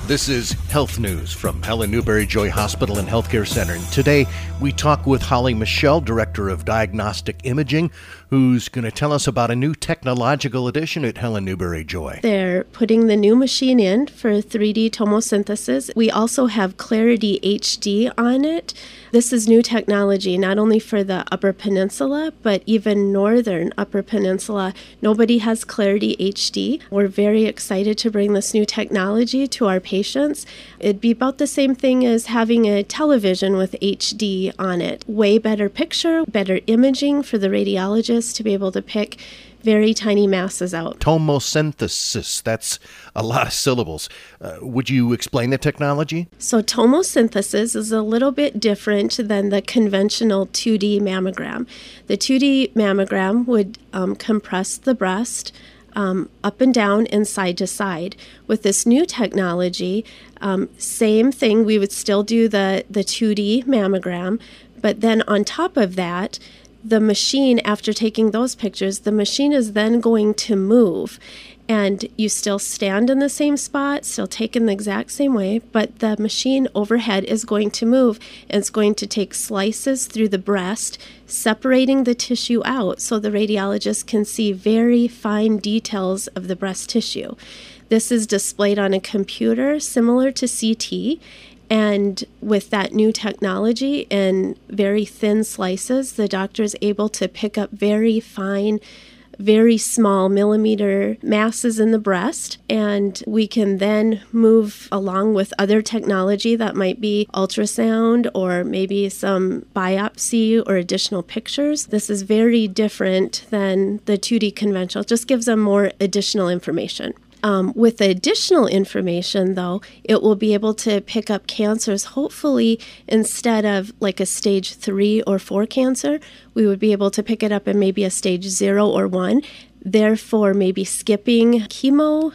This is Health News from Helen Newberry Joy Hospital and Healthcare Center. And today we talk with Holly Michelle, Director of Diagnostic Imaging, who's going to tell us about a new technological addition at Helen Newberry Joy. They're putting the new machine in for 3D tomosynthesis. We also have Clarity HD on it. This is new technology, not only for the Upper Peninsula, but even Northern Upper Peninsula. Nobody has Clarity HD. We're very excited to bring this new technology to our patients. It'd be about the same thing as having a television with HD on it. Way better picture, better imaging for the radiologist to be able to pick very tiny masses out. Tomosynthesis, that's a lot of syllables. Would you explain the technology? So tomosynthesis is a little bit different than the conventional 2D mammogram. The 2D mammogram would compress the breast up and down and side to side. With this new technology, same thing, we would still do the 2D mammogram, but then on top of that, the machine, after taking those pictures, the machine is then going to move. And you still stand in the same spot, still take in the exact same way, but the machine overhead is going to move, and it's going to take slices through the breast, separating the tissue out so the radiologist can see very fine details of the breast tissue. This is displayed on a computer similar to CT, and with that new technology and very thin slices, the doctor is able to pick up very fine, very small millimeter masses in the breast, and we can then move along with other technology that might be ultrasound or maybe some biopsy or additional pictures. This is very different than the 2D conventional. It just gives them more additional information. With additional information, though, it will be able to pick up cancers. Hopefully, instead of like a stage 3 or 4 cancer, we would be able to pick it up in maybe a stage 0 or 1. Therefore, maybe skipping chemo,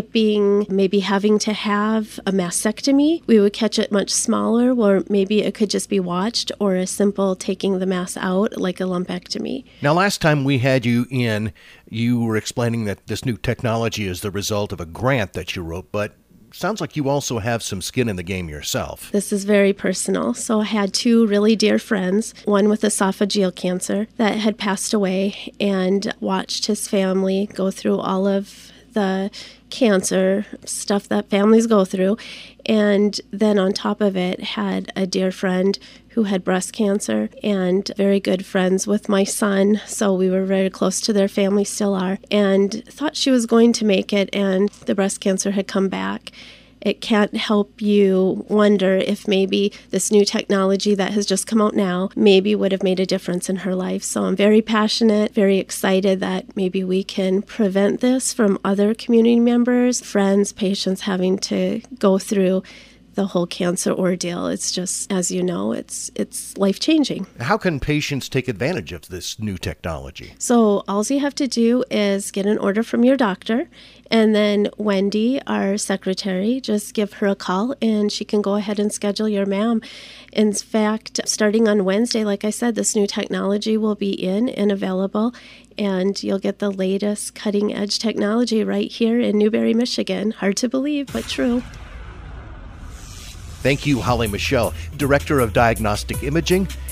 maybe having to have a mastectomy. We would catch it much smaller, or maybe it could just be watched, or a simple taking the mass out like a lumpectomy. Now, last time we had you in, you were explaining that this new technology is the result of a grant that you wrote, but sounds like you also have some skin in the game yourself. This is very personal. So I had 2 really dear friends, one with esophageal cancer that had passed away, and watched his family go through all of the cancer stuff that families go through. And then on top of it, had a dear friend who had breast cancer, and very good friends with my son. So we were very close to their family, still are, and thought she was going to make it, and the breast cancer had come back. It can't help you wonder if maybe this new technology that has just come out now maybe would have made a difference in her life. So I'm very passionate, very excited that maybe we can prevent this from other community members, friends, patients having to go through the whole cancer ordeal. It's just, as you know, it's life-changing. How can patients take advantage of this new technology? So all you have to do is get an order from your doctor, and then Wendy, our secretary, just give her a call, and she can go ahead and schedule your MAM. In fact, starting on Wednesday, like I said, this new technology will be in and available, and you'll get the latest cutting-edge technology right here in Newberry, Michigan. Hard to believe, but true. Thank you, Holly Michelle, Director of Diagnostic Imaging